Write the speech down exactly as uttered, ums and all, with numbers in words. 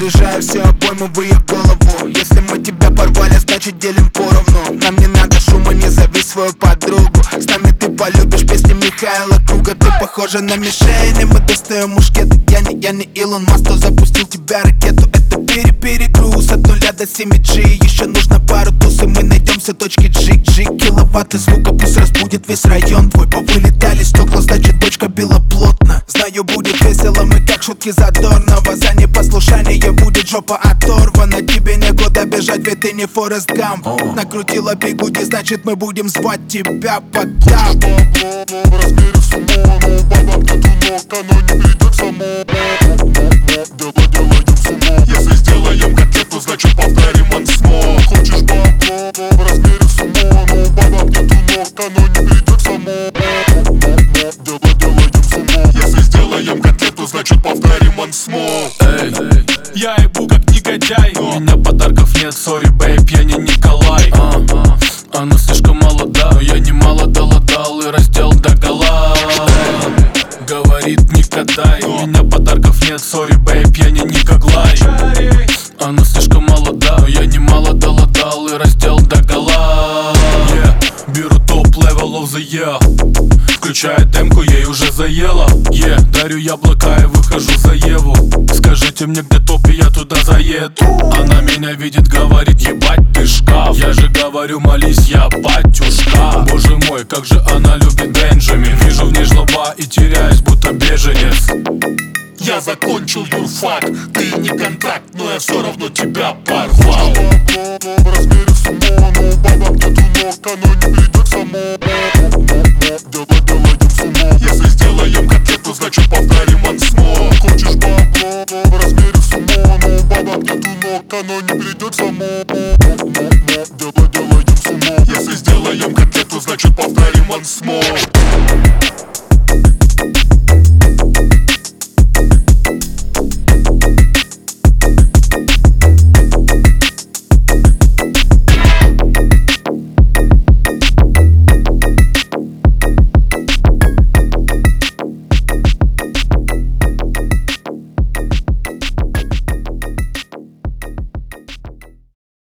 разряжаю все обоймы в ее голову. Если мы тебя порвали, значит делим поровну. Нам не надо шума, не зови свою подругу. С нами ты полюбишь песни Михаила Круга. Ты похожа на мишень, и мы достаем мушкеты. Я не, я не Илон Маск, кто запустил тебя ракету. Это пере-перегруз от нуля до семи джи. Еще нужно пару туз, и мы найдем все точки джик-джик. Киловатты звука пусть разбудит весь район твой. Повылетали стекла, значит бочка била плотно. Знаю, будет весело, мы как шутки Задорнова. За непослушание будет жопа оторвана. Тебе некуда бежать, ведь ты не Форест Гамп. Накрутила бигуди, значит мы будем звать тебя под тап. В размере сумо, но баба где тунок, оно не придет само. Дело делаем сумо. Если сделаем котлету, значит повторим ансмо. Хочешь бабло? В размере сумо, но баба где тунок, оно не придет само. Дело делаем сумо. Если сделаем котлету, значит повторим ансмо. Эй, я ебу как негодяй. У меня подарков нет, сори, бэйб, я не Николай. а, а. Она слишком молода, я немало долатал и раздел догола. Говорит, не катай. У меня подарков нет, сори, бэйб, я не Николай. Она слишком молода, я немало долатал и раздел догола. yeah. Беру топ-левел of the year. Включая демку, ей уже заела. yeah. Дарю яблока и выхожу за Еву. Скажите мне, где топ, и я туда заеду. Она меня видит, говорит, ебать ты шкаф. Я же говорю, молись, я батюшка. Боже мой, как же она любит Бенджамин. Вижу в ней жлоба и теряюсь, будто беженец. Я закончил юрфак, ты не контракт, но я все равно тебя порвал. В размере сумо, но баба где тунок, оно не придет само. Дело делаем сумо. Если